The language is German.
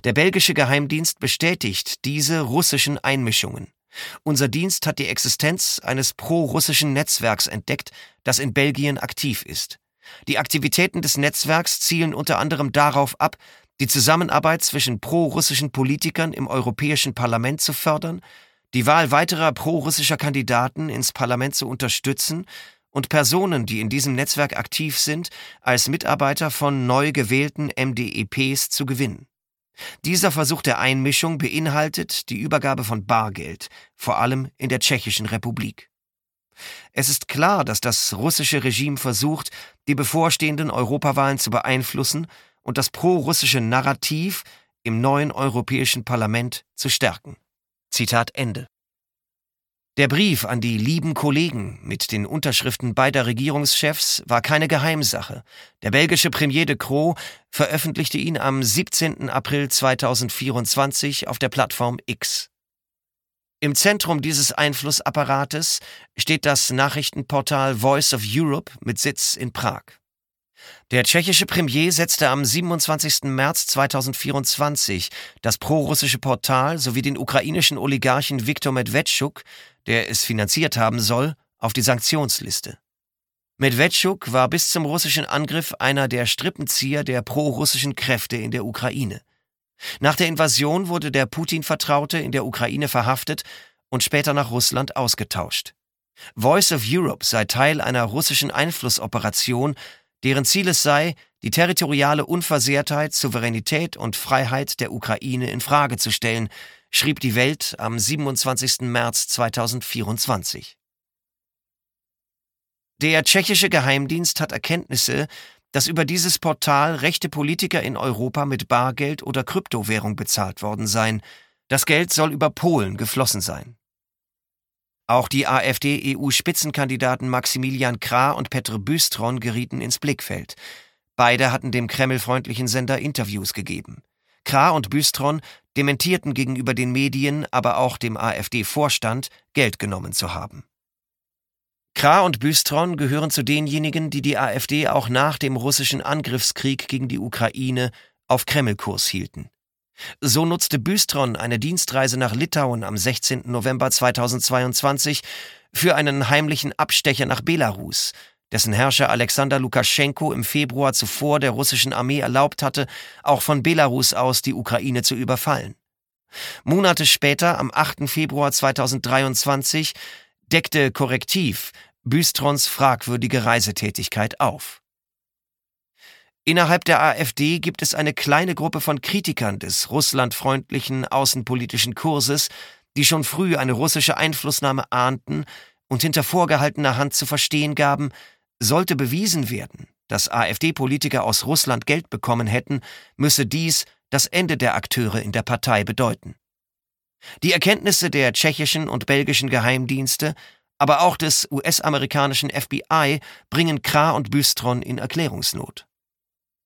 Der belgische Geheimdienst bestätigt diese russischen Einmischungen. Unser Dienst hat die Existenz eines pro-russischen Netzwerks entdeckt, das in Belgien aktiv ist. Die Aktivitäten des Netzwerks zielen unter anderem darauf ab, die Zusammenarbeit zwischen pro-russischen Politikern im Europäischen Parlament zu fördern, die Wahl weiterer pro-russischer Kandidaten ins Parlament zu unterstützen und Personen, die in diesem Netzwerk aktiv sind, als Mitarbeiter von neu gewählten MdEPs zu gewinnen. Dieser Versuch der Einmischung beinhaltet die Übergabe von Bargeld, vor allem in der Tschechischen Republik. Es ist klar, dass das russische Regime versucht, die bevorstehenden Europawahlen zu beeinflussen und das pro-russische Narrativ im neuen Europäischen Parlament zu stärken. Zitat Ende. Der Brief an die lieben Kollegen mit den Unterschriften beider Regierungschefs war keine Geheimsache. Der belgische Premier de Croo veröffentlichte ihn am 17. April 2024 auf der Plattform X. Im Zentrum dieses Einflussapparates steht das Nachrichtenportal Voice of Europe mit Sitz in Prag. Der tschechische Premier setzte am 27. März 2024 das prorussische Portal sowie den ukrainischen Oligarchen Viktor Medvedchuk, der es finanziert haben soll, auf die Sanktionsliste. Medvedchuk war bis zum russischen Angriff einer der Strippenzieher der prorussischen Kräfte in der Ukraine. Nach der Invasion wurde der Putin-Vertraute in der Ukraine verhaftet und später nach Russland ausgetauscht. Voice of Europe sei Teil einer russischen Einflussoperation, deren Ziel es sei, die territoriale Unversehrtheit, Souveränität und Freiheit der Ukraine in Frage zu stellen, schrieb die Welt am 27. März 2024. Der tschechische Geheimdienst hat Erkenntnisse, dass über dieses Portal rechte Politiker in Europa mit Bargeld oder Kryptowährung bezahlt worden seien. Das Geld soll über Polen geflossen sein. Auch die AfD-EU-Spitzenkandidaten Maximilian Krah und Petr Bystron gerieten ins Blickfeld. Beide hatten dem kremlfreundlichen Sender Interviews gegeben. Krah und Bystron dementierten gegenüber den Medien, aber auch dem AfD-Vorstand, Geld genommen zu haben. Krah und Bystron gehören zu denjenigen, die die AfD auch nach dem russischen Angriffskrieg gegen die Ukraine auf Kremlkurs hielten. So nutzte Bystron eine Dienstreise nach Litauen am 16. November 2022 für einen heimlichen Abstecher nach Belarus, dessen Herrscher Alexander Lukaschenko im Februar zuvor der russischen Armee erlaubt hatte, auch von Belarus aus die Ukraine zu überfallen. Monate später, am 8. Februar 2023, deckte Korrektiv Bystrons fragwürdige Reisetätigkeit auf. Innerhalb der AfD gibt es eine kleine Gruppe von Kritikern des russlandfreundlichen außenpolitischen Kurses, die schon früh eine russische Einflussnahme ahnten und hinter vorgehaltener Hand zu verstehen gaben, sollte bewiesen werden, dass AfD-Politiker aus Russland Geld bekommen hätten, müsse dies das Ende der Akteure in der Partei bedeuten. Die Erkenntnisse der tschechischen und belgischen Geheimdienste, aber auch des US-amerikanischen FBI bringen Krah und Bystron in Erklärungsnot.